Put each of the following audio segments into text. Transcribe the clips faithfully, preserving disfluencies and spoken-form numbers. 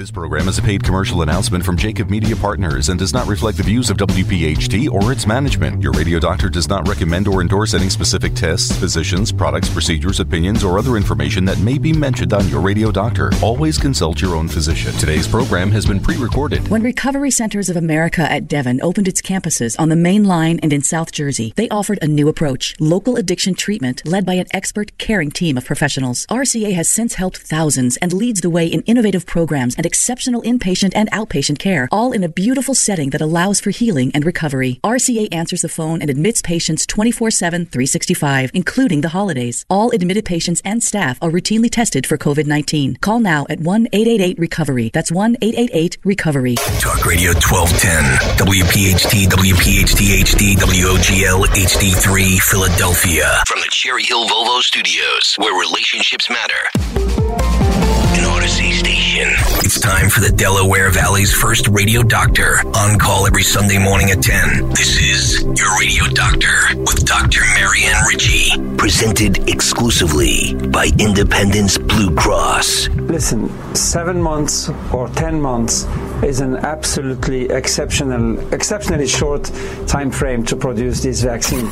This program is a paid commercial announcement from Jacob Media Partners and does not reflect the views of W P H T or its management. Your radio doctor does not recommend or endorse any specific tests, physicians, products, procedures, opinions, or other information that may be mentioned on your radio doctor. Always consult your own physician. Today's program has been pre-recorded. When Recovery Centers of America at Devon opened its campuses on the Main Line and in South Jersey, they offered a new approach, local addiction treatment led by an expert, caring team of professionals. R C A has since helped thousands and leads the way in innovative programs and exceptional inpatient and outpatient care, all in a beautiful setting that allows for healing and recovery. R C A answers the phone and admits patients twenty-four seven, three sixty-five, including the holidays. All admitted patients and staff are routinely tested for covid nineteen. Call now at one eight eight eight recovery. That's one eight eight eight recovery. Talk Radio twelve ten, W P H T, W P H T H D, W O G L H D three, Philadelphia. From the Cherry Hill Volvo Studios, where relationships matter. An Odyssey station. It's time for the Delaware Valley's first radio doctor, on call every Sunday morning at ten. This is Your Radio Doctor with Doctor Marianne Ritchie, presented exclusively by Independence Blue Cross. Listen, seven months or ten months is an absolutely exceptional, exceptionally short time frame to produce this vaccine.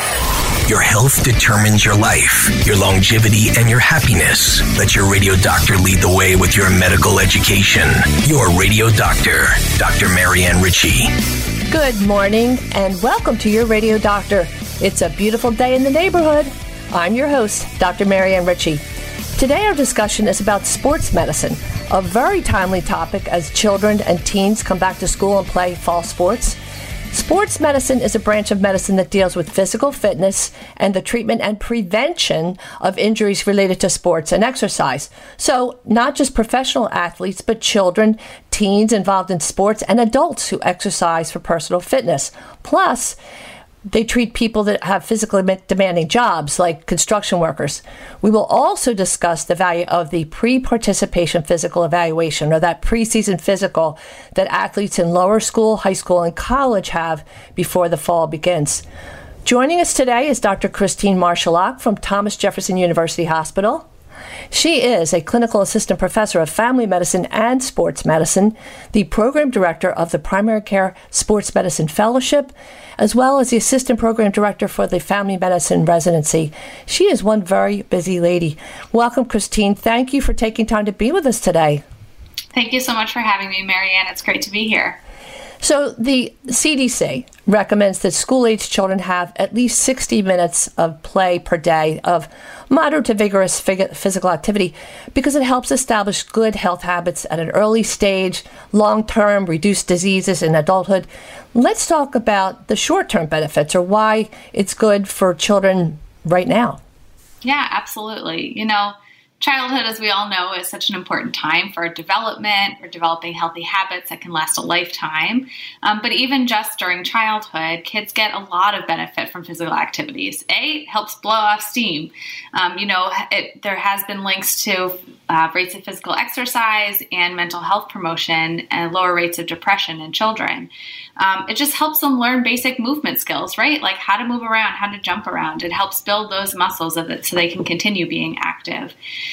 Your health determines your life, your longevity, and your happiness. Let your radio doctor lead the way with your medical education. Your Radio Doctor, Doctor Marianne Ritchie. Good morning and welcome to Your Radio Doctor. It's a beautiful day in the neighborhood. I'm your host, Doctor Marianne Ritchie. Today our discussion is about sports medicine, a very timely topic as children and teens come back to school and play fall sports. Sports medicine is a branch of medicine that deals with physical fitness and the treatment and prevention of injuries related to sports and exercise. So not just professional athletes, but children, teens involved in sports, and adults who exercise for personal fitness. Plus, they treat people that have physically demanding jobs like construction workers. We will also discuss the value of the pre-participation physical evaluation, or that preseason physical that athletes in lower school, high school, and college have before the fall begins. Joining us today is Doctor Christine Marshallock from Thomas Jefferson University Hospital. She is a clinical assistant professor of family medicine and sports medicine, the program director of the Primary Care Sports Medicine Fellowship, as well as the assistant program director for the family medicine residency. She is one very busy lady. Welcome, Christine. Thank you for taking time to be with us today. Thank you so much for having me, Marianne. It's great to be here. So the C D C recommends that school-age children have at least sixty minutes of play per day of moderate to vigorous physical activity because it helps establish good health habits at an early stage, long-term, reduce diseases in adulthood. Let's talk about the short-term benefits, or why it's good for children right now. Yeah, absolutely. You know, childhood, as we all know, is such an important time for development. We're developing healthy habits that can last a lifetime. Um, but even just during childhood, kids get a lot of benefit from physical activities. A, it helps blow off steam. Um, you know, it, there has been links to uh, rates of physical exercise and mental health promotion and lower rates of depression in children. Um, it just helps them learn basic movement skills, right? Like how to move around, how to jump around. It helps build those muscles of it so they can continue being active.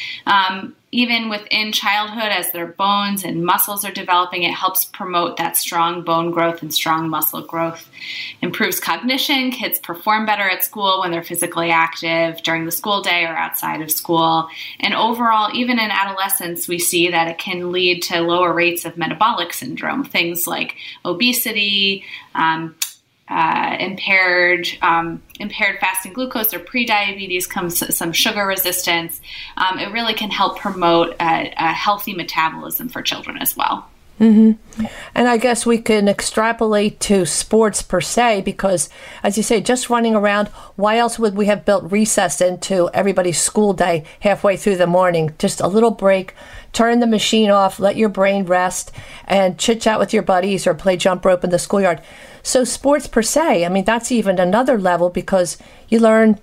Um, even within childhood, as their bones and muscles are developing, it helps promote that strong bone growth and strong muscle growth. Improves cognition. Kids perform better at school when they're physically active during the school day or outside of school. And overall, even in adolescence, we see that it can lead to lower rates of metabolic syndrome, things like obesity, um, Uh, impaired um, impaired fasting glucose or prediabetes, comes some sugar resistance. Um, it really can help promote a, a healthy metabolism for children as well. Mm-hmm. And I guess we can extrapolate to sports per se, because, as you say, just running around, why else would we have built recess into everybody's school day halfway through the morning? Just a little break, turn the machine off, let your brain rest, and chit-chat with your buddies or play jump rope in the schoolyard. So sports per se, I mean, that's even another level, because you learn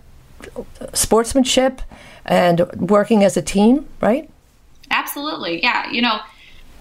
sportsmanship and working as a team, right? Absolutely, yeah. You know,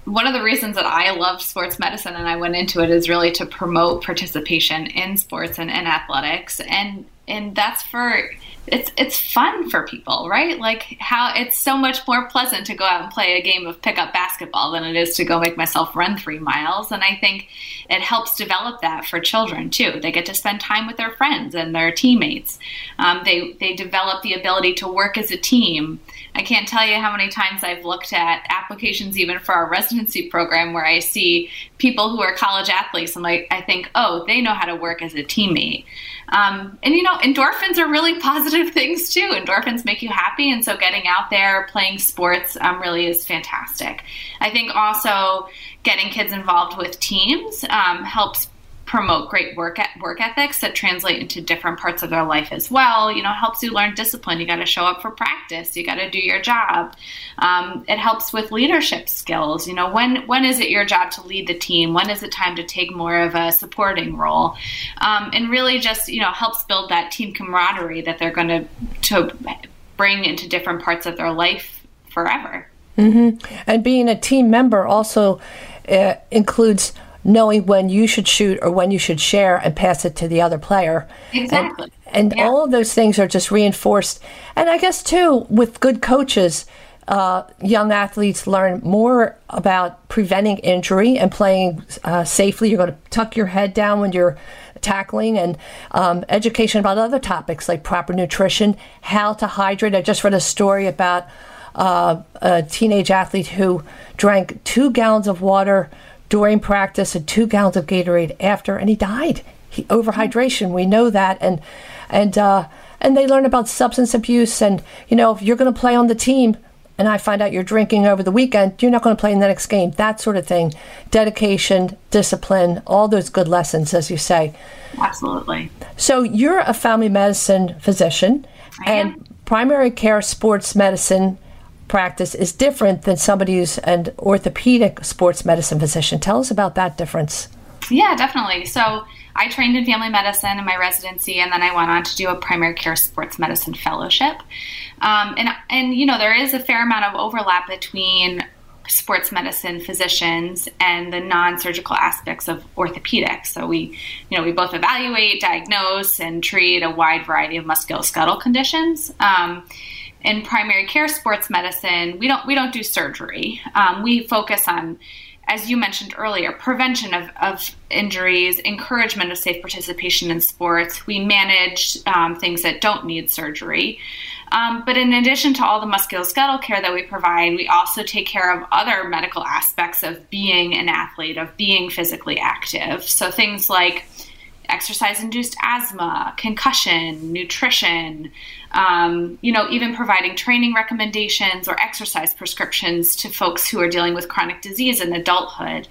one of the reasons that I loved sports medicine and I went into it is really to promote participation in sports and in athletics. And and that's for, it's it's fun for people, right? Like how it's so much more pleasant to go out and play a game of pickup basketball than it is to go make myself run three miles. And I think it helps develop that for children too. They get to spend time with their friends and their teammates. Um, they, they develop the ability to work as a team. I can't tell you how many times I've looked at applications even for our residency program where I see people who are college athletes and like I think, oh, they know how to work as a teammate. Um, and, you know, endorphins are really positive things, too. Endorphins make you happy. And so getting out there, playing sports um, really is fantastic. I think also getting kids involved with teams um, helps promote great work at work ethics that translate into different parts of their life as well. You know, it helps you learn discipline. You got to show up for practice. You got to do your job. Um, it helps with leadership skills. You know, when when is it your job to lead the team? When is it time to take more of a supporting role? Um, and really just, you know, helps build that team camaraderie that they're going to to bring into different parts of their life forever. Mm-hmm. And being a team member also uh, includes knowing when you should shoot or when you should share and pass it to the other player. Exactly. And, and yeah. all of those things are just reinforced. And I guess, too, with good coaches, uh, young athletes learn more about preventing injury and playing uh, safely. You're going to tuck your head down when you're tackling, and um, education about other topics like proper nutrition, how to hydrate. I just read a story about uh, a teenage athlete who drank two gallons of water during practice and two gallons of Gatorade after, and he died. He, overhydration, we know that. And and uh, and they learn about substance abuse. And, you know, if you're going to play on the team and I find out you're drinking over the weekend, you're not going to play in the next game, that sort of thing. Dedication, discipline, all those good lessons, as you say. Absolutely. So you're a family medicine physician, I and am. Primary care sports medicine practice is different than somebody who's an orthopedic sports medicine physician. Tell us about that difference. Yeah, definitely. So I trained in family medicine in my residency, and then I went on to do a primary care sports medicine fellowship. Um, and, and, you know, there is a fair amount of overlap between sports medicine physicians and the non-surgical aspects of orthopedics. So we, you know, we both evaluate, diagnose, and treat a wide variety of musculoskeletal conditions. Um, In primary care sports medicine, we don't we don't do surgery. Um, we focus on, as you mentioned earlier, prevention of, of injuries, encouragement of safe participation in sports. We manage um, things that don't need surgery. Um, but in addition to all the musculoskeletal care that we provide, we also take care of other medical aspects of being an athlete, of being physically active. So things like exercise-induced asthma, concussion, nutrition, um, you know, even providing training recommendations or exercise prescriptions to folks who are dealing with chronic disease in adulthood.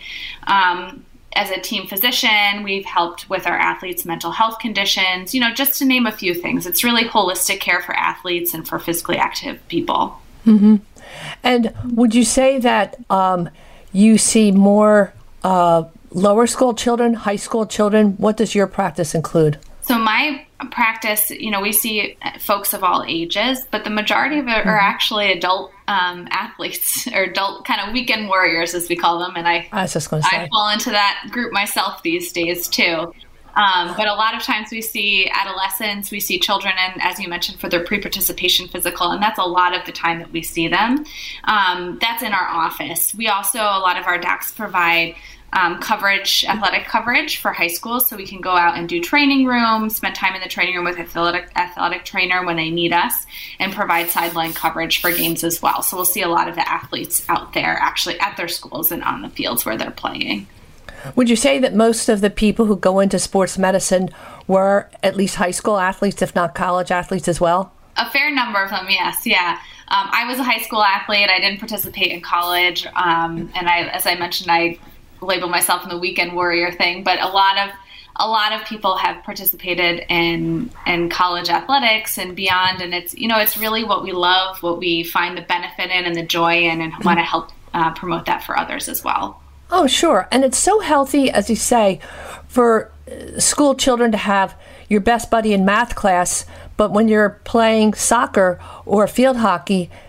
Um, as a team physician, we've helped with our athletes' mental health conditions, you know, just to name a few things. It's really holistic care for athletes and for physically active people. Mm-hmm. And would you say that um, you see more uh, lower school children, high school children? What does your practice include? So my practice, you know, we see folks of all ages, but the majority of it are actually adult um, athletes or adult kind of weekend warriors, as we call them. And I, I was just going to say, I fall into that group myself these days too. Um, but a lot of times we see adolescents, we see children, and as you mentioned, for their pre-participation physical, and that's a lot of the time that we see them. Um, that's in our office. We also, a lot of our docs provide Um, coverage, athletic coverage for high schools, so we can go out and do training rooms, spend time in the training room with athletic athletic trainer when they need us, and provide sideline coverage for games as well. So we'll see a lot of the athletes out there actually at their schools and on the fields where they're playing. Would you say that most of the people who go into sports medicine were at least high school athletes, if not college athletes as well? A fair number of them, yes, yeah. Um, I was a high school athlete. I didn't participate in college, um, and I, as I mentioned, I label myself in the weekend warrior thing, but a lot of a lot of people have participated in in college athletics and beyond, and it's you know it's really what we love, what we find the benefit in and the joy in, and want to help uh, promote that for others as well. Oh, sure, and it's so healthy, as you say, for school children to have your best buddy in math class, but when you're playing soccer or field hockey,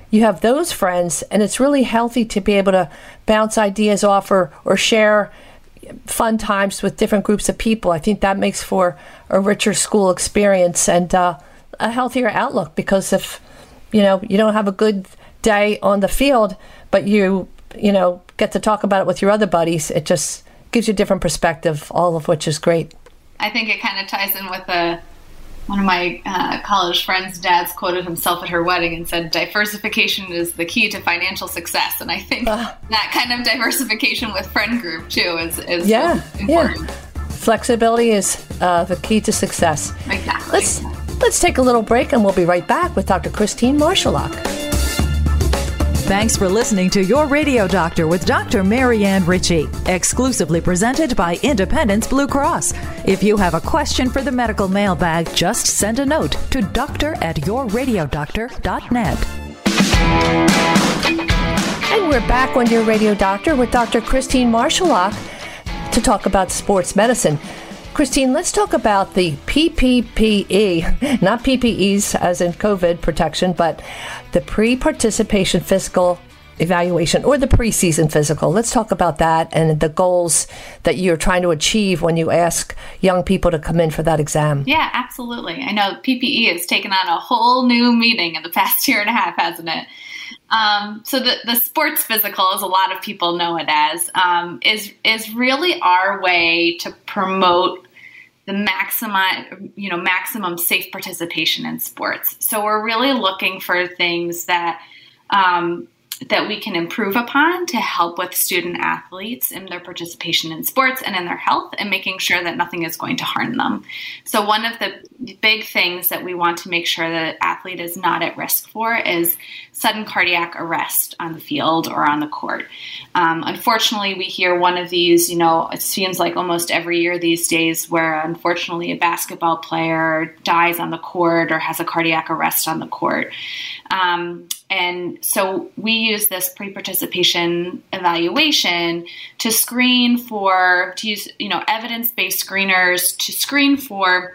you have those friends, and it's really healthy to be able to bounce ideas off or, or share fun times with different groups of people. I think that makes for a richer school experience and uh, a healthier outlook, because if, you know, you don't have a good day on the field, but you, you know, get to talk about it with your other buddies, it just gives you a different perspective, all of which is great. I think it kind of ties in with a, one of my uh, college friends' dads quoted himself at her wedding and said, diversification is the key to financial success. And I think uh, that kind of diversification with friend group, too, is, is yeah, important. Yeah. Flexibility is uh, the key to success. Exactly. Let's, let's take a little break, and we'll be right back with Doctor Christine Marshallock. Thanks for listening to Your Radio Doctor with Doctor Marianne Ritchie, exclusively presented by Independence Blue Cross. If you have a question for the medical mailbag, just send a note to doctor at your radio doctor dot net. And we're back on Your Radio Doctor with Doctor Christine Marshallock to talk about sports medicine. Christine, let's talk about the P P P E, not P P Es as in COVID protection, but the pre-participation physical evaluation, or the preseason physical. Let's talk about that and the goals that you're trying to achieve when you ask young people to come in for that exam. Yeah, absolutely. I know P P E has taken on a whole new meaning in the past year and a half, hasn't it? Um, so the, the sports physical, as a lot of people know it as, um, is is really our way to promote the maximum, you know, maximum safe participation in sports. So we're really looking for things that um, that we can improve upon to help with student athletes in their participation in sports and in their health, and making sure that nothing is going to harm them. So one of the big things that we want to make sure that an athlete is not at risk for is sudden cardiac arrest on the field or on the court. Um, unfortunately, we hear one of these, you know, it seems like almost every year these days, where unfortunately a basketball player dies on the court or has a cardiac arrest on the court. Um, and so we use this pre-participation evaluation to screen for, to use, you know, evidence-based screeners to screen for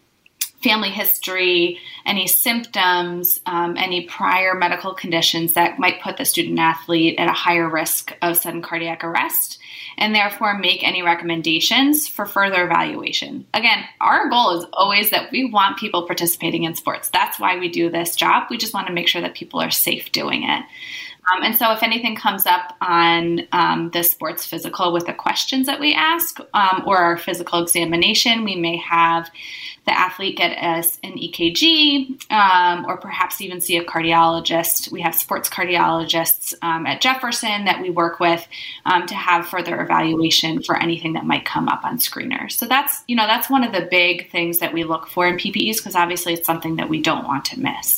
family history, any symptoms, um, any prior medical conditions that might put the student athlete at a higher risk of sudden cardiac arrest, and therefore make any recommendations for further evaluation. Again, our goal is always that we want people participating in sports. That's why we do this job. We just want to make sure that people are safe doing it. Um, and so if anything comes up on um, the sports physical with the questions that we ask, um, or our physical examination, we may have the athlete get us an E K G, um, or perhaps even see a cardiologist. We have sports cardiologists um, at Jefferson that we work with um, to have further evaluation for anything that might come up on screeners. So that's, you know, that's one of the big things that we look for in P P Es, because obviously it's something that we don't want to miss.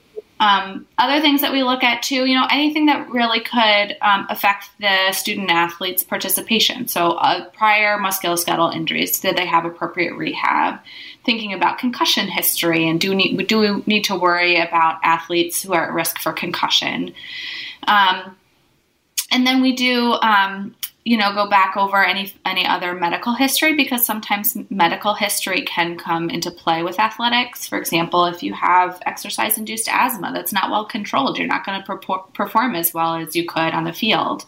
Um, other things that we look at too, you know, anything that really could um, affect the student athlete's participation. So uh, prior musculoskeletal injuries, did they have appropriate rehab? Thinking about concussion history, and do we need, do we need to worry about athletes who are at risk for concussion? Um, and then we do, um, you know, go back over any any other medical history, because sometimes medical history can come into play with athletics. For example, if you have exercise-induced asthma that's not well controlled, you're not going to perfor- perform as well as you could on the field.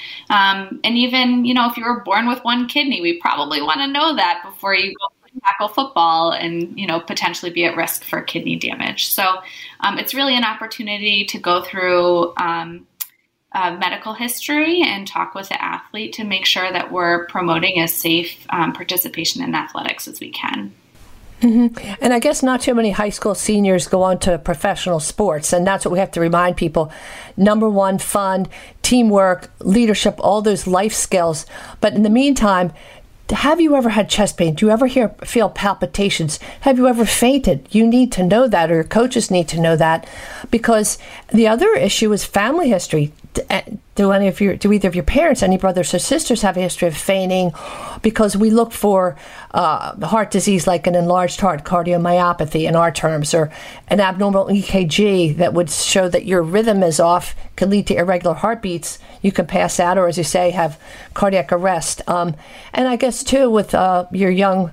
Um, and even, you know, if you were born with one kidney, we probably want to know that before you go tackle football and, you know, potentially be at risk for kidney damage. So um, it's really an opportunity to go through um, Uh, medical history and talk with the athlete to make sure that we're promoting as safe um, participation in athletics as we can. Mm-hmm. And I guess not too many high school seniors go on to professional sports, and that's what we have to remind people. Number one, fun, teamwork, leadership, all those life skills. But in the meantime, have you ever had chest pain? Do you ever hear feel palpitations? Have you ever fainted? You need to know that, or your coaches need to know that, because the other issue is family history. Do any of your, do either of your parents, any brothers or sisters, have a history of fainting? Because we look for uh, heart disease like an enlarged heart, cardiomyopathy in our terms, or an abnormal E K G that would show that your rhythm is off, can lead to irregular heartbeats. You can pass out, or as you say, have cardiac arrest. Um, and I guess too, with uh, your young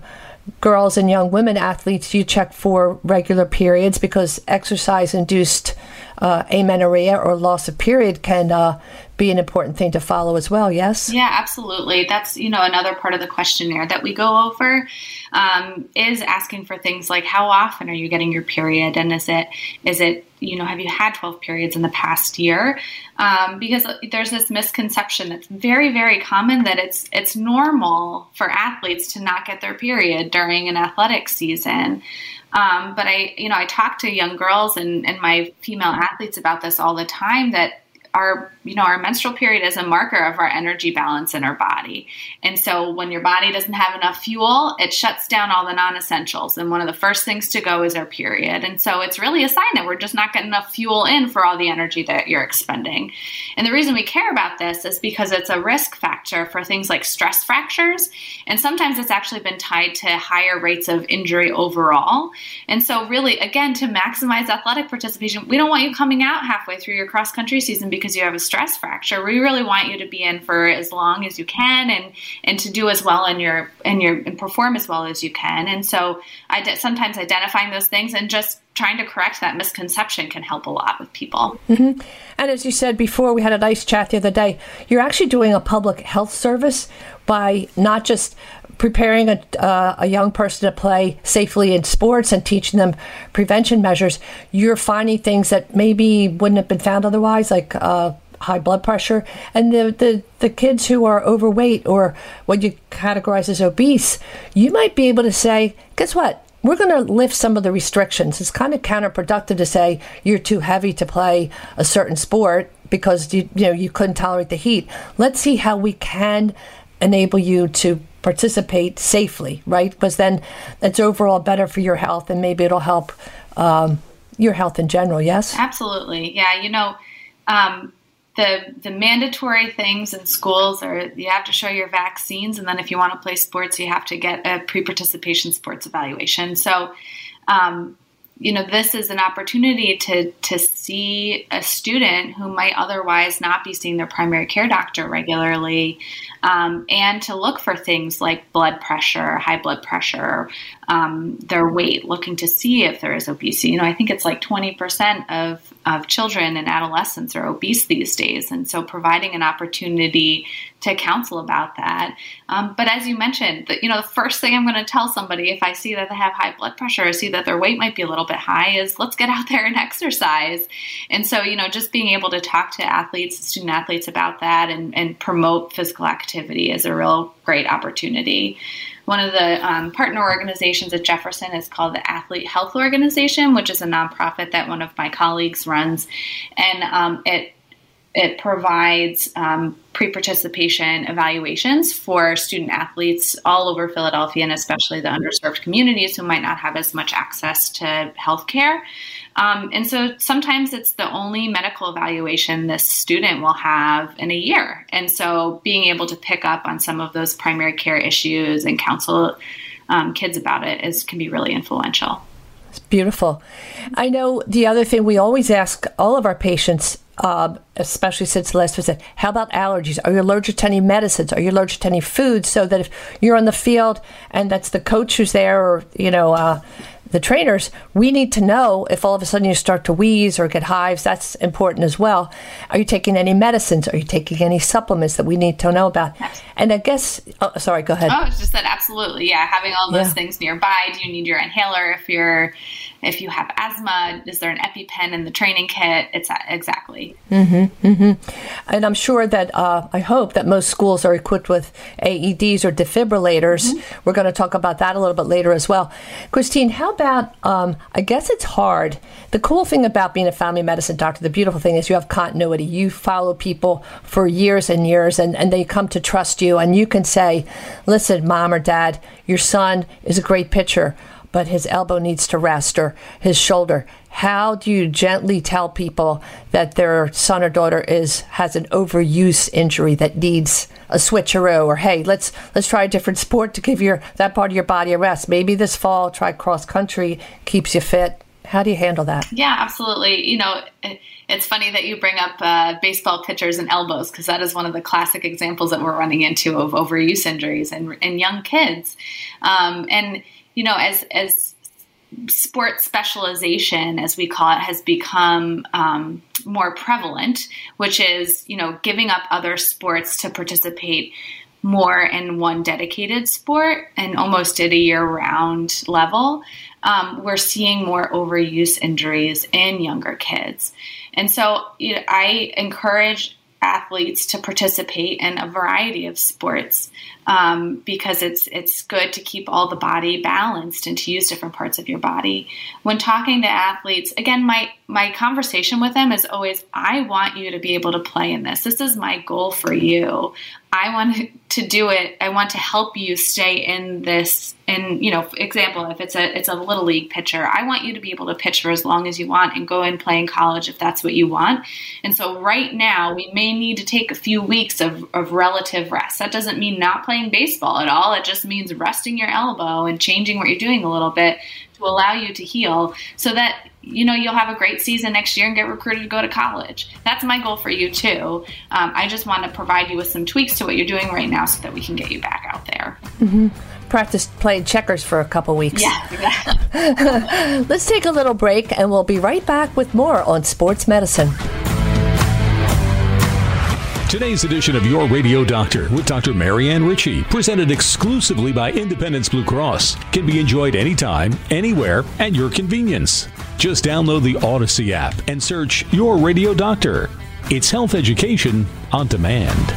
girls and young women athletes, you check for regular periods because exercise-induced uh, amenorrhea or loss of period can uh, be an important thing to follow as well, yes? Yeah, absolutely. That's, you know, another part of the questionnaire that we go over um, is asking for things like how often are you getting your period, and is it, is it, you know, have you had twelve periods in the past year? Um, because there's this misconception that's very, very common that it's it's normal for athletes to not get their period during an athletic season. Um, but I, you know, I talk to young girls and, and my female athletes about this all the time, that our, you know, our menstrual period is a marker of our energy balance in our body. And so when your body doesn't have enough fuel, it shuts down all the non-essentials. And one of the first things to go is our period. And so it's really a sign that we're just not getting enough fuel in for all the energy that you're expending. And the reason we care about this is because it's a risk factor for things like stress fractures. And sometimes it's actually been tied to higher rates of injury overall. And so really, again, to maximize athletic participation, we don't want you coming out halfway through your cross-country season because you have a stress fracture. We really want you to be in for as long as you can and, and to do as well in your, in your, and perform as well as you can. And so I de- sometimes identifying those things and just trying to correct that misconception can help a lot with people. Mm-hmm. And as you said before, we had a nice chat the other day, you're actually doing a public health service by not just preparing a, uh, a young person to play safely in sports and teaching them prevention measures. You're finding things that maybe wouldn't have been found otherwise, like uh, high blood pressure. And the, the, the kids who are overweight or what you categorize as obese, you might be able to say, guess what? We're going to lift some of the restrictions. It's kind of counterproductive to say you're too heavy to play a certain sport because you, you know you couldn't tolerate the heat. Let's see how we can enable you to participate safely, right? Because then it's overall better for your health, and maybe it'll help um, your health in general, yes? Absolutely. Yeah, you know, um, the the mandatory things in schools are you have to show your vaccines, and then if you want to play sports, you have to get a pre-participation sports evaluation. So, um, you know, this is an opportunity to to see a student who might otherwise not be seeing their primary care doctor regularly, um, and to look for things like blood pressure, high blood pressure, um, their weight, looking to see if there is obesity. You know, I think it's like twenty percent of, of children and adolescents are obese these days. And so providing an opportunity to counsel about that. Um, but as you mentioned, the, you know, the first thing I'm going to tell somebody if I see that they have high blood pressure or see that their weight might be a little bit high is let's get out there and exercise. And so, you know, just being able to talk to athletes, student athletes about that and, and promote physical activity is a real great opportunity. One of the um, partner organizations at Jefferson is called the Athlete Health Organization, which is a nonprofit that one of my colleagues runs. And um, it It provides um, pre-participation evaluations for student athletes all over Philadelphia, and especially the underserved communities who might not have as much access to healthcare. Um, and so sometimes it's the only medical evaluation this student will have in a year. And so being able to pick up on some of those primary care issues and counsel um, kids about it is can be really influential. It's beautiful. I know the other thing we always ask all of our patients, Uh, especially since the last visit, how about allergies? Are you allergic to any medicines? Are you allergic to any foods? So that if you're on the field and that's the coach who's there or, you know, uh, the trainers, we need to know if all of a sudden you start to wheeze or get hives. That's important as well. Are you taking any medicines? Are you taking any supplements that we need to know about? And I guess, oh, sorry, go ahead. Oh, it's just that absolutely. Yeah. Having all those Yeah. things nearby. Do you need your inhaler if you're, if you have asthma? Is there an EpiPen in the training kit? It's exactly. Mm-hmm, mm-hmm. And I'm sure that, uh, I hope that most schools are equipped with A E Ds or defibrillators. Mm-hmm. We're going to talk about that a little bit later as well. Christine, how about, um, I guess it's hard. The cool thing about being a family medicine doctor, the beautiful thing is you have continuity. You follow people for years and years, and, and they come to trust you, and you can say, listen, mom or dad, your son is a great pitcher, but his elbow needs to rest, or his shoulder. How do you gently tell people that their son or daughter is has an overuse injury that needs a switcheroo, or hey, let's let's try a different sport to give your that part of your body a rest. Maybe this fall try cross country, keeps you fit. How do you handle that? Yeah, absolutely. You know, it, it's funny that you bring up uh, baseball pitchers and elbows, because that is one of the classic examples that we're running into of overuse injuries in, in young kids. Um, and, you know, as, as sports specialization, as we call it, has become um, more prevalent, which is, you know, giving up other sports to participate more in one dedicated sport and almost at a year-round level, um, we're seeing more overuse injuries in younger kids. And so you know, I encourage athletes to participate in a variety of sports um, because it's it's good to keep all the body balanced and to use different parts of your body. When talking to athletes, again, my my conversation with them is always, I want you to be able to play in this. This is my goal for you. I want to do it. I want to help you stay in this. And, you know, for example, if it's a it's a little league pitcher, I want you to be able to pitch for as long as you want and go and play in college if that's what you want. And so right now we may need to take a few weeks of, of relative rest. That doesn't mean not playing baseball at all. It just means resting your elbow and changing what you're doing a little bit to allow you to heal so that, you know, you'll have a great season next year and get recruited to go to college. That's my goal for you too. Um, I just want to provide you with some tweaks to what you're doing right now so that we can get you back out there. Mm-hmm. Practice playing checkers for a couple weeks. Yeah, exactly. Let's take a little break and we'll be right back with more on sports medicine. Today's edition of Your Radio Doctor with Doctor Marianne Ritchie, presented exclusively by Independence Blue Cross, can be enjoyed anytime, anywhere, at your convenience. Just download the Odyssey app and search Your Radio Doctor. It's health education on demand.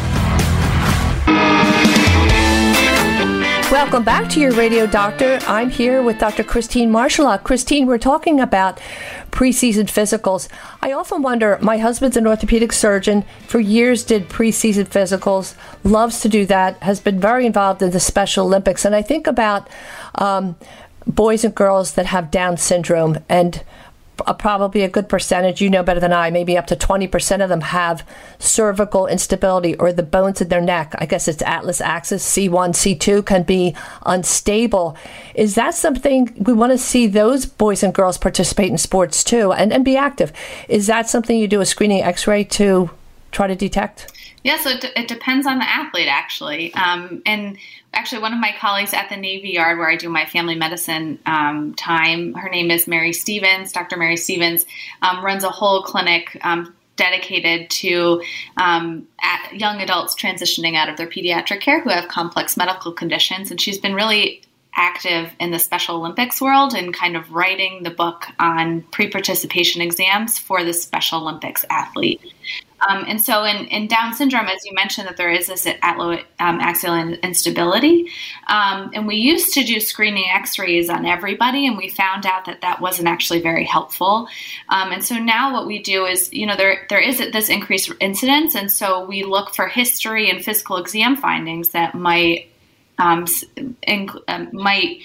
Welcome back to Your Radio Doctor. I'm here with Doctor Christine Marshallock. Christine, we're talking about preseason physicals. I often wonder, my husband's an orthopedic surgeon, for years did preseason physicals, loves to do that, has been very involved in the Special Olympics. And I think about um, boys and girls that have Down syndrome, and a, probably a good percentage, you know better than I, maybe up to twenty percent of them have cervical instability, or the bones in their neck, I guess it's atlas axis, C one, C two, can be unstable. Is that something we want to see those boys and girls participate in sports too and, and be active? Is that something you do a screening x-ray to try to detect? Yeah, so it, it depends on the athlete, actually. Um, and actually, one of my colleagues at the Navy Yard, where I do my family medicine um, time, her name is Mary Stevens, Doctor Mary Stevens, um, runs a whole clinic um, dedicated to um, at young adults transitioning out of their pediatric care who have complex medical conditions. And she's been really active in the Special Olympics world and kind of writing the book on pre-participation exams for the Special Olympics athlete. Um, and so in, in Down syndrome, as you mentioned, that there is this atlo, um, axial instability. Um, and we used to do screening x-rays on everybody, and we found out that that wasn't actually very helpful. Um, and so now what we do is, you know, there there is this increased incidence, and so we look for history and physical exam findings that might um, inc- um, might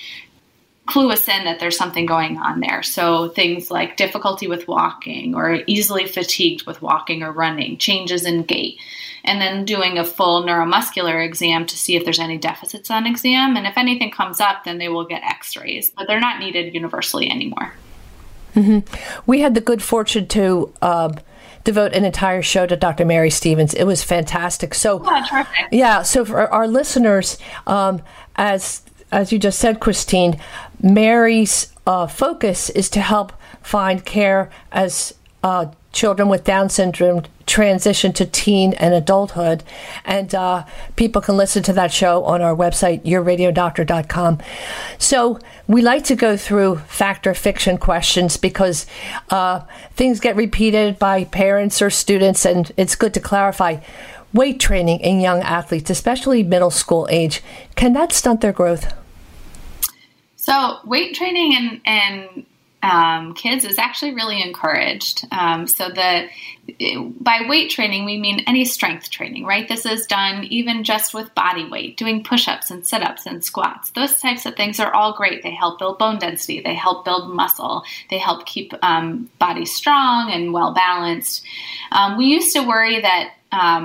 clue us in that there's something going on there. So things like difficulty with walking or easily fatigued with walking or running, changes in gait, and then doing a full neuromuscular exam to see if there's any deficits on exam. And if anything comes up, then they will get x-rays, but they're not needed universally anymore. Mm-hmm. We had the good fortune to uh, devote an entire show to Doctor Mary Stevens. It was fantastic. So, oh, terrific. Yeah, so for our listeners, um, as As you just said, Christine, Mary's uh, focus is to help find care as uh, children with Down syndrome transition to teen and adulthood. And uh, people can listen to that show on our website, your radio doctor dot com. So we like to go through fact or fiction questions because uh, things get repeated by parents or students, and it's good to clarify. Weight training in young athletes, especially middle school age, can that stunt their growth? So weight training in, in um, kids is actually really encouraged. Um, so the by weight training, we mean any strength training, right? This is done even just with body weight, doing push-ups and sit-ups and squats. Those types of things are all great. They help build bone density. They help build muscle. They help keep um, body strong and well-balanced. Um, we used to worry that um,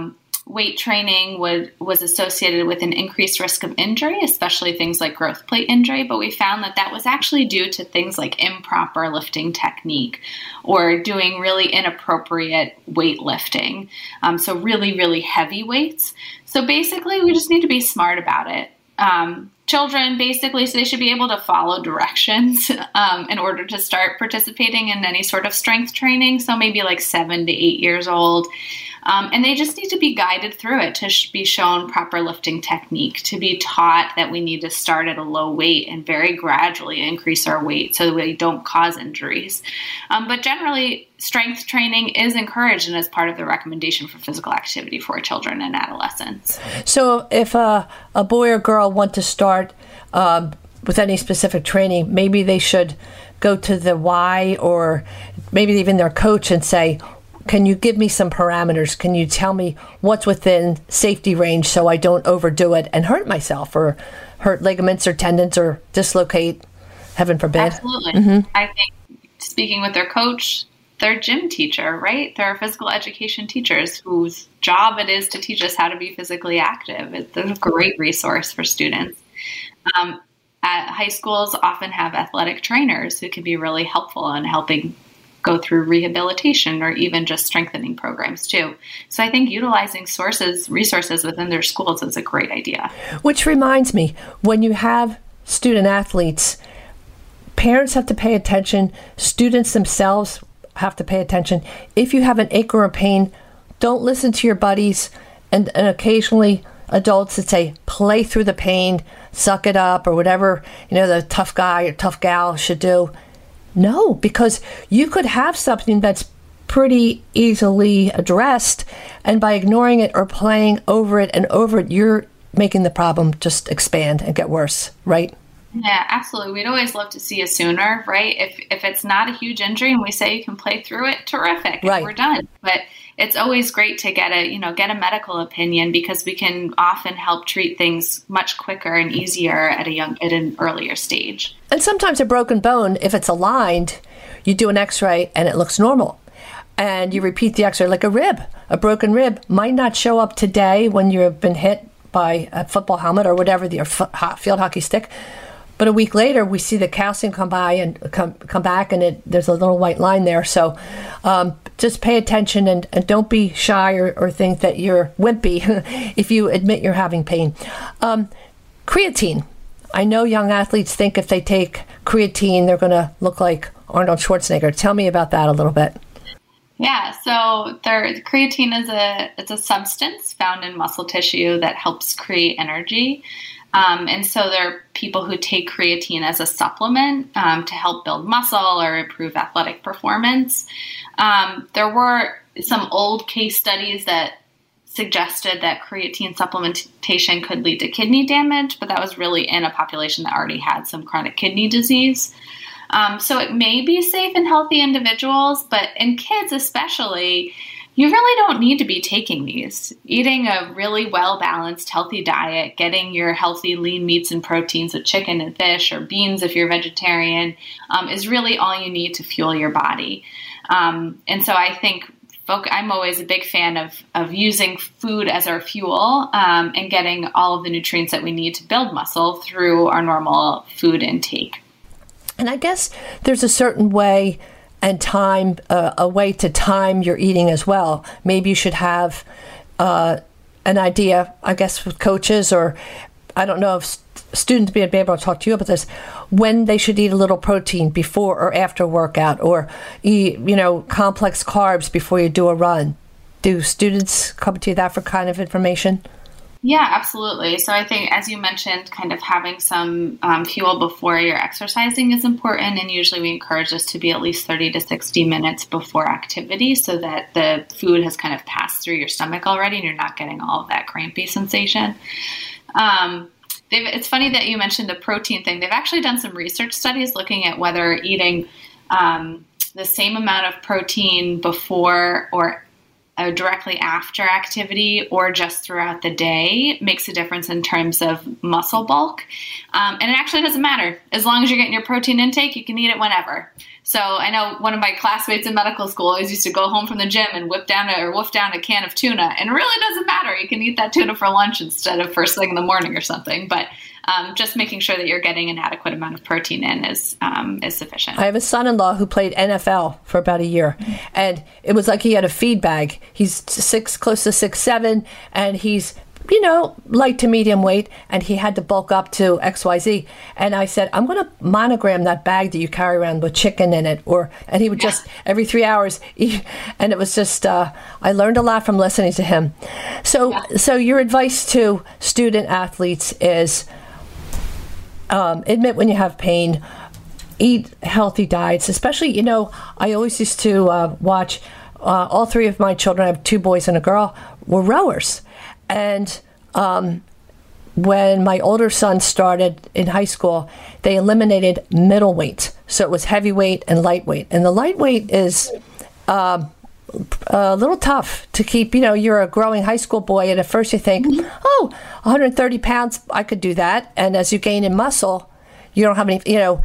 weight training would was associated with an increased risk of injury, especially things like growth plate injury. But we found that that was actually due to things like improper lifting technique or doing really inappropriate weightlifting. Um, so really, really heavy weights. So basically, we just need to be smart about it. Um, children, basically, so they should be able to follow directions um, in order to start participating in any sort of strength training. So maybe like seven to eight years old. Um, and they just need to be guided through it to sh- be shown proper lifting technique, to be taught that we need to start at a low weight and very gradually increase our weight so that we don't cause injuries. Um, but generally, strength training is encouraged and is part of the recommendation for physical activity for children and adolescents. So if a, a boy or girl want to start um, with any specific training, maybe they should go to the Y or maybe even their coach and say, can you give me some parameters? Can you tell me what's within safety range so I don't overdo it and hurt myself or hurt ligaments or tendons or dislocate, heaven forbid? Absolutely. Mm-hmm. I think speaking with their coach, their gym teacher, right? There are physical education teachers whose job it is to teach us how to be physically active. It's a great resource for students. Um, at high schools often have athletic trainers who can be really helpful in helping go through rehabilitation or even just strengthening programs too. So I think utilizing sources, resources within their schools is a great idea. Which reminds me, when you have student athletes, parents have to pay attention, students themselves have to pay attention. If you have an ache or a pain, don't listen to your buddies and, and occasionally adults that say, play through the pain, suck it up, or whatever, you know, the tough guy or tough gal should do. No, because you could have something that's pretty easily addressed, and by ignoring it or playing over it and over it, you're making the problem just expand and get worse, right? Yeah, absolutely. We'd always love to see you sooner, right? If if it's not a huge injury and we say you can play through it, terrific, right. We're done. But it's always great to get a, you know, get a medical opinion because we can often help treat things much quicker and easier at a young, at an earlier stage. And sometimes a broken bone, if it's aligned, you do an x-ray and it looks normal. And you repeat the x-ray like a rib. A broken rib might not show up today when you've been hit by a football helmet or whatever, the field hockey stick. But a week later, we see the calcium come by and come come back, and it, there's a little white line there. So um, just pay attention and, and don't be shy or, or think that you're wimpy if you admit you're having pain. Um, creatine. I know young athletes think if they take creatine, they're going to look like Arnold Schwarzenegger. Tell me about that a little bit. Yeah, so there, creatine is a it's a substance found in muscle tissue that helps create energy. Um, and so there are people who take creatine as a supplement um, to help build muscle or improve athletic performance. Um, there were some old case studies that suggested that creatine supplementation could lead to kidney damage, but that was really in a population that already had some chronic kidney disease. Um, so it may be safe in healthy individuals, but in kids especially, you really don't need to be taking these. Eating a really well-balanced, healthy diet, getting your healthy lean meats and proteins with chicken and fish or beans if you're vegetarian um, is really all you need to fuel your body. Um, and so I think folk, I'm always a big fan of, of using food as our fuel um, and getting all of the nutrients that we need to build muscle through our normal food intake. And I guess there's a certain way and time, uh, a way to time your eating as well. Maybe you should have uh, an idea, I guess, with coaches, or I don't know if st- students be able to talk to you about this, when they should eat a little protein before or after workout, or eat, you know, complex carbs before you do a run. Do students come to you that for kind of information? Yeah, absolutely. So I think, as you mentioned, kind of having some um, fuel before you're exercising is important. And usually we encourage this to be at least thirty to sixty minutes before activity so that the food has kind of passed through your stomach already and you're not getting all of that crampy sensation. Um, they've, it's funny that you mentioned the protein thing. They've actually done some research studies looking at whether eating um, the same amount of protein before or uh, directly after activity or just throughout the day makes a difference in terms of muscle bulk. Um, and it actually doesn't matter. As long as you're getting your protein intake, you can eat it whenever. So I know one of my classmates in medical school always used to go home from the gym and whip down a, or wolf down a can of tuna. And it really doesn't matter. You can eat that tuna for lunch instead of first thing in the morning or something. But um, just making sure that you're getting an adequate amount of protein in is um, is sufficient. I have a son-in-law who played N F L for about a year. And it was like he had a feed bag. He's six, close to six, seven, and he's you know, light to medium weight, and he had to bulk up to X Y Z. And I said, I'm going to monogram that bag that you carry around with chicken in it. Or, and he would yeah. just, every three hours, eat, and it was just, uh, I learned a lot from listening to him. So, yeah. so your advice to student athletes is um, admit when you have pain, eat healthy diets, especially, you know, I always used to uh, watch, uh, all three of my children, I have two boys and a girl, were rowers. And um, when my older son started in high school, they eliminated middleweight. So it was heavyweight and lightweight. And the lightweight is uh, a little tough to keep. You know, you're a growing high school boy, and at first you think, oh, one hundred thirty pounds, I could do that. And as you gain in muscle, you don't have any, you know,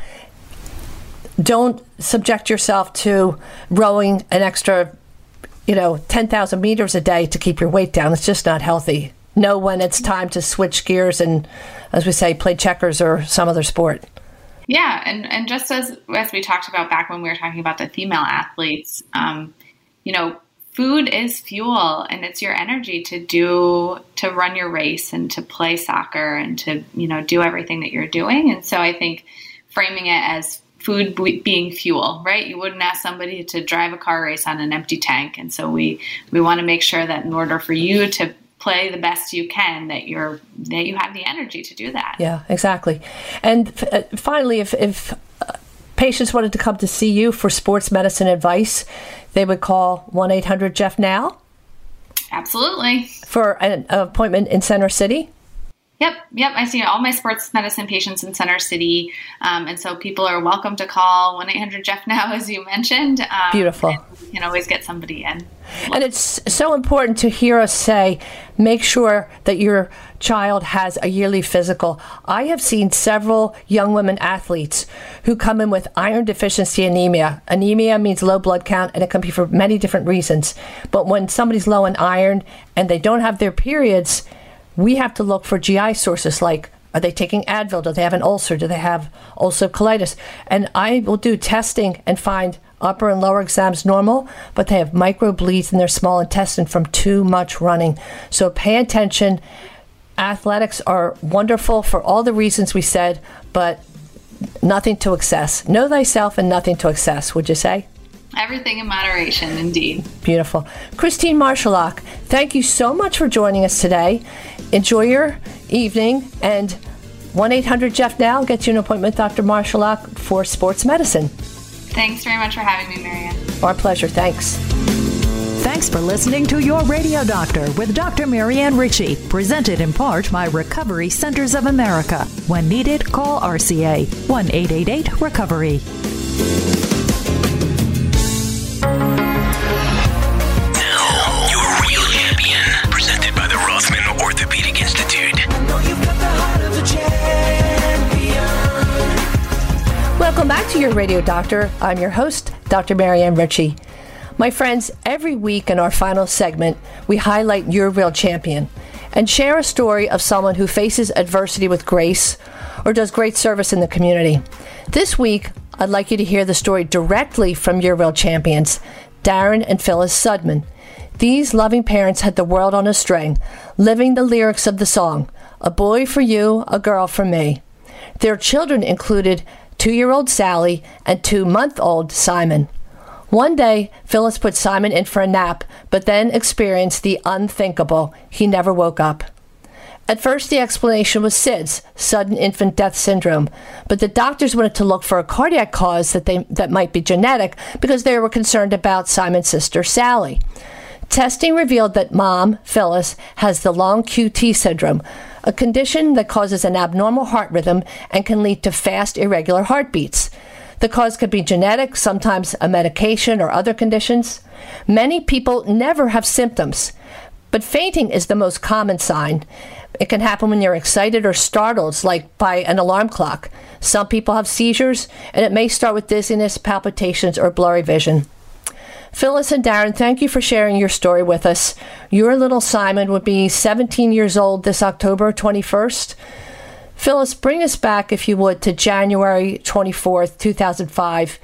don't subject yourself to rowing an extra you know, ten thousand meters a day to keep your weight down. It's just not healthy. Know when it's time to switch gears and, as we say, play checkers or some other sport. Yeah, and, and just as as we talked about back when we were talking about the female athletes, um, you know, food is fuel, and it's your energy to do, to run your race and to play soccer and to, you know, do everything that you're doing. And so I think framing it as food being fuel, right? You wouldn't ask somebody to drive a car race on an empty tank. And so we, we want to make sure that in order for you to play the best you can, that you're, that you have the energy to do that. Yeah, exactly. And uh, finally, if, if uh, patients wanted to come to see you for sports medicine advice, they would call one eight hundred Jeff now? Absolutely. For an appointment in Center City? Yep, yep. I see all my sports medicine patients in Center City, um, and so people are welcome to call one eight hundred Jeff now, as you mentioned. Um, Beautiful. You can always get somebody in. And it's so important to hear us say, make sure that your child has a yearly physical. I have seen several young women athletes who come in with iron deficiency anemia. Anemia means low blood count, and it can be for many different reasons. But when somebody's low in iron and they don't have their periods, we have to look for G I sources like, are they taking Advil? Do they have an ulcer? Do they have ulcerative colitis? And I will do testing and find upper and lower exams normal, but they have microbleeds in their small intestine from too much running. So pay attention. Athletics are wonderful for all the reasons we said, but nothing to excess. Know thyself and nothing to excess, would you say? Everything in moderation, indeed. Beautiful. Christine Marshallock, thank you so much for joining us today. Enjoy your evening, and one eight hundred Jeff now gets you an appointment with Doctor Marshallock for sports medicine. Thanks very much for having me, Marianne. Our pleasure. Thanks. Thanks for listening to Your Radio Doctor with Doctor Marianne Ritchie, presented in part by Recovery Centers of America. When needed, call R C A, one eight eight eight recovery. Orthopedic Institute. Welcome back to Your Radio Doctor. I'm your host, Doctor Marianne Ritchie. My friends, every week in our final segment, we highlight Your Real Champion and share a story of someone who faces adversity with grace or does great service in the community. This week, I'd like you to hear the story directly from Your Real Champions, Darren and Phyllis Sudman. These loving parents had the world on a string, living the lyrics of the song, "A boy for you, a girl for me." Their children included two-year-old Sally and two-month-old Simon. One day, Phyllis put Simon in for a nap, but then experienced the unthinkable. He never woke up. At first, the explanation was S I D S, sudden infant death syndrome, but the doctors wanted to look for a cardiac cause that they that might be genetic because they were concerned about Simon's sister, Sally. Testing revealed that mom, Phyllis, has the long Q T syndrome, a condition that causes an abnormal heart rhythm and can lead to fast, irregular heartbeats. The cause could be genetic, sometimes a medication or other conditions. Many people never have symptoms, but fainting is the most common sign. It can happen when you're excited or startled, like by an alarm clock. Some people have seizures, and it may start with dizziness, palpitations, or blurry vision. Phyllis and Darren, thank you for sharing your story with us. Your little Simon would be seventeen years old this October twenty-first. Phyllis, bring us back, if you would, to January twenty-fourth, two thousand five.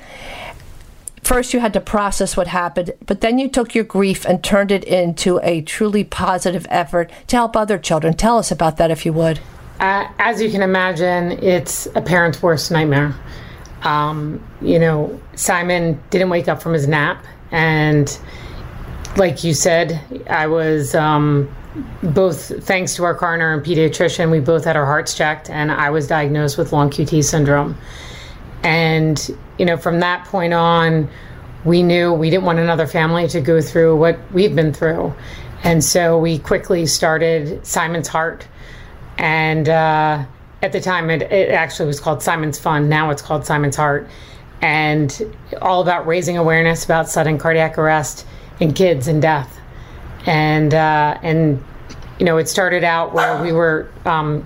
First, you had to process what happened, but then you took your grief and turned it into a truly positive effort to help other children. Tell us about that, if you would. Uh, as you can imagine, it's a parent's worst nightmare. Um, you know, Simon didn't wake up from his nap. And like you said, I was um, both, thanks to our coroner and pediatrician, we both had our hearts checked, and I was diagnosed with long Q T syndrome. And, you know, from that point on, we knew we didn't want another family to go through what we've been through. And so we quickly started Simon's Heart. And uh, at the time, it, it actually was called Simon's Fund. Now it's called Simon's Heart. And all about raising awareness about sudden cardiac arrest in kids and death. And, uh, and you know, it started out where we were um,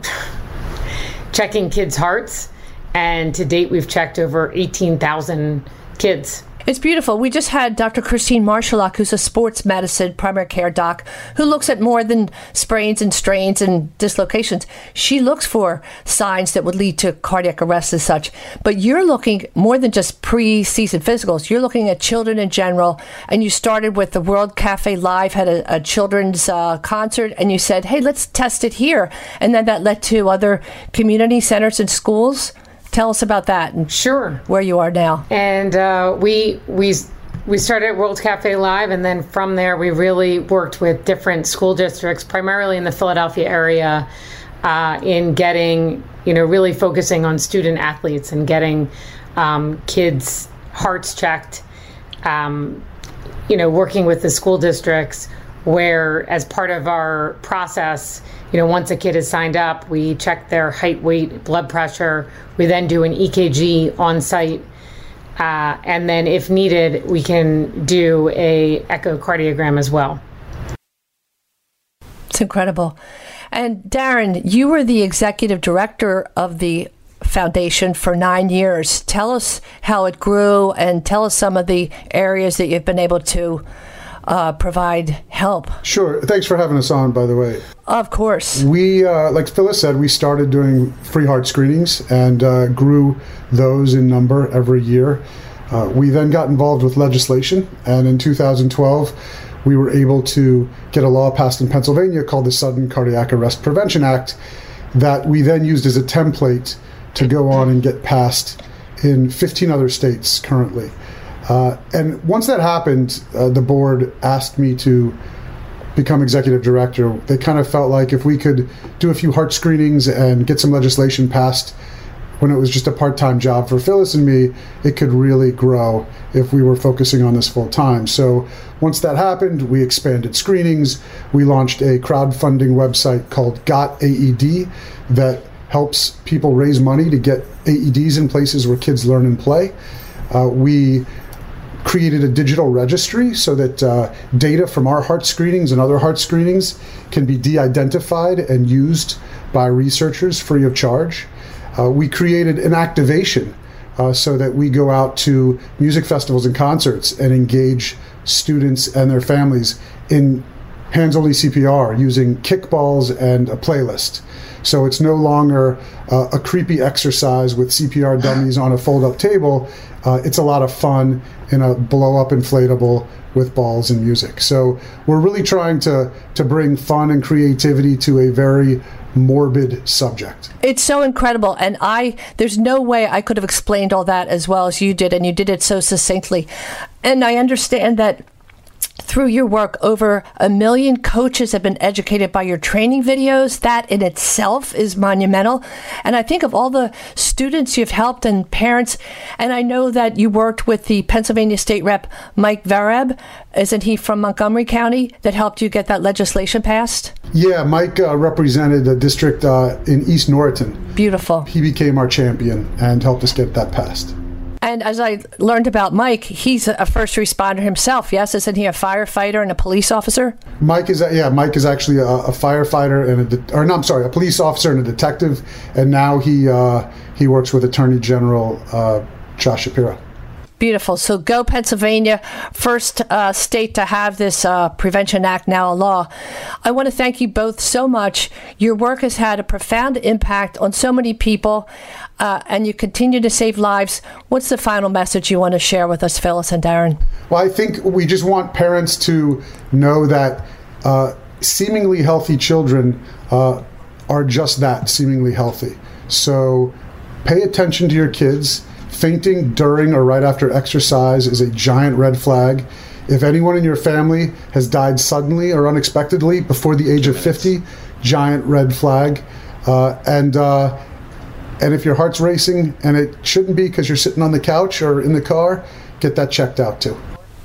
checking kids' hearts. And to date, we've checked over eighteen thousand kids. It's beautiful. We just had Doctor Christine Marshallock, who's a sports medicine primary care doc, who looks at more than sprains and strains and dislocations. She looks for signs that would lead to cardiac arrest and such. But you're looking more than just pre-season physicals. You're looking at children in general. And you started with the World Cafe Live, had a, a children's uh, concert, and you said, hey, let's test it here. And then that led to other community centers and schools. Tell us about that and sure where you are now. And uh, we we we started at World Cafe Live, and then from there we really worked with different school districts, primarily in the Philadelphia area, uh, in getting, you know, really focusing on student athletes and getting um, kids' hearts checked. Um, you know, working with the school districts, where as part of our process, you know, once a kid is signed up, we check their height, weight, blood pressure. We then do an E K G on site. Uh, and then if needed, we can do a echocardiogram as well. It's incredible. And Darren, you were the executive director of the foundation for nine years. Tell us how it grew and tell us some of the areas that you've been able to Uh, provide help. Sure. Thanks for having us on, by the way. Of course. We, uh, like Phyllis said, we started doing free heart screenings and uh, grew those in number every year. Uh, we then got involved with legislation, and in two thousand twelve, we were able to get a law passed in Pennsylvania called the Sudden Cardiac Arrest Prevention Act that we then used as a template to go on and get passed in fifteen other states currently. Uh, and once that happened, uh, the board asked me to become executive director. They kind of felt like if we could do a few heart screenings and get some legislation passed when it was just a part-time job for Phyllis and me, it could really grow if we were focusing on this full-time. So once that happened, we expanded screenings. We launched a crowdfunding website called Got A E D that helps people raise money to get A E Ds in places where kids learn and play. Uh, we created a digital registry so that uh, data from our heart screenings and other heart screenings can be de-identified and used by researchers free of charge. Uh, we created an activation uh, so that we go out to music festivals and concerts and engage students and their families in hands-only C P R using kickballs and a playlist. So it's no longer uh, a creepy exercise with C P R dummies on a fold-up table. Uh, it's a lot of fun in a blow-up inflatable with balls and music. So we're really trying to to bring fun and creativity to a very morbid subject. It's so incredible, and I there's no way I could have explained all that as well as you did, and you did it so succinctly. And I understand that through your work, over a million coaches have been educated by your training videos. That in itself is monumental. And I think of all the students you've helped and parents, and I know that you worked with the Pennsylvania State Rep Mike Vereb, isn't he from Montgomery County, that helped you get that legislation passed? Yeah, Mike uh, represented a district uh, in East Norriton. Beautiful. He became our champion and helped us get that passed. And as I learned about Mike, he's a first responder himself, yes? Isn't he a firefighter and a police officer? Mike is, yeah, Mike is actually a, a firefighter and a, de- or no, I'm sorry, a police officer and a detective, and now he uh, he works with Attorney General uh, Josh Shapiro. Beautiful. So go Pennsylvania, first uh, state to have this uh, Prevention Act now a law. I want to thank you both so much. Your work has had a profound impact on so many people, uh, and you continue to save lives. What's the final message you want to share with us, Phyllis and Darren? Well, I think we just want parents to know that uh, seemingly healthy children uh, are just that, seemingly healthy. So pay attention to your kids. Fainting during or right after exercise is a giant red flag. If anyone in your family has died suddenly or unexpectedly before the age of fifty, giant red flag. Uh, and uh, and if your heart's racing and it shouldn't be because you're sitting on the couch or in the car, get that checked out too.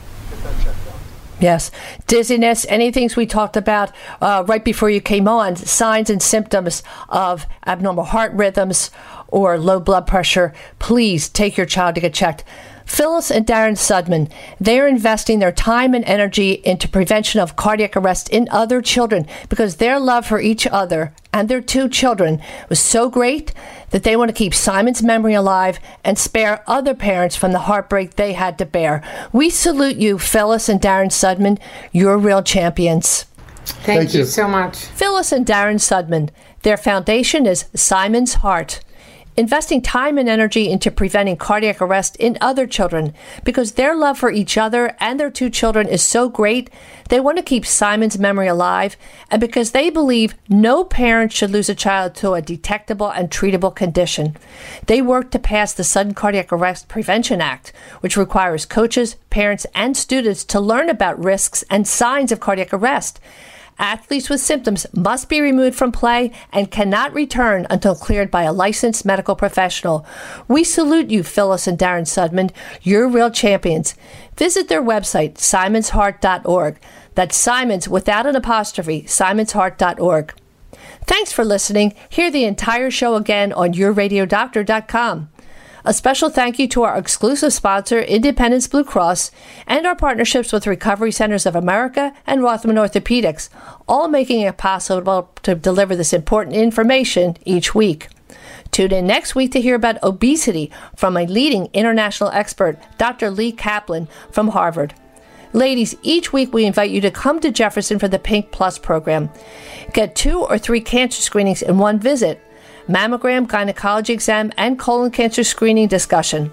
Yes. Dizziness, any things we talked about uh, right before you came on, signs and symptoms of abnormal heart rhythms or low blood pressure, please take your child to get checked. Phyllis and Darren Sudman, they are investing their time and energy into prevention of cardiac arrest in other children because their love for each other and their two children was so great that they want to keep Simon's memory alive and spare other parents from the heartbreak they had to bear. We salute you, Phyllis and Darren Sudman. You're real champions. Thank, Thank you. you so much. Phyllis and Darren Sudman, their foundation is Simon's Heart, investing time and energy into preventing cardiac arrest in other children because their love for each other and their two children is so great, they want to keep Simon's memory alive, and because they believe no parent should lose a child to a detectable and treatable condition. They work to pass the Sudden Cardiac Arrest Prevention Act, which requires coaches, parents, and students to learn about risks and signs of cardiac arrest. Athletes with symptoms must be removed from play and cannot return until cleared by a licensed medical professional. We salute you, Phyllis and Darren Sudman. You're real champions. Visit their website, simons heart dot org. That's Simons without an apostrophe, simons heart dot org. Thanks for listening. Hear the entire show again on your radio doctor dot com. A special thank you to our exclusive sponsor, Independence Blue Cross, and our partnerships with Recovery Centers of America and Rothman Orthopedics, all making it possible to deliver this important information each week. Tune in next week to hear about obesity from a leading international expert, Doctor Lee Kaplan from Harvard. Ladies, each week we invite you to come to Jefferson for the Pink Plus program. Get two or three cancer screenings in one visit. Mammogram, gynecology exam, and colon cancer screening discussion.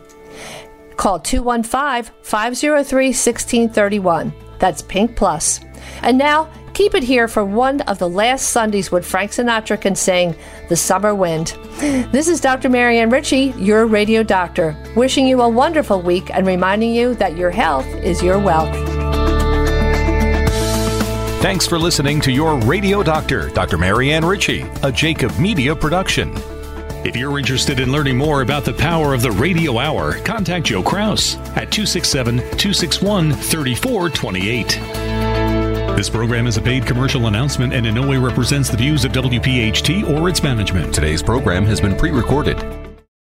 Call two one five, five oh three, one six three one. That's Pink Plus. And now, keep it here for one of the last Sundays with Frank Sinatra can sing The Summer Wind. This is Doctor Marianne Ritchie, your radio doctor, wishing you a wonderful week and reminding you that your health is your wealth. Thanks for listening to Your Radio Doctor, Doctor Marianne Ritchie, a Jacob Media production. If you're interested in learning more about the power of the radio hour, contact Joe Kraus at two six seven, two six one, three four two eight. This program is a paid commercial announcement and in no way represents the views of W P H T or its management. Today's program has been pre-recorded.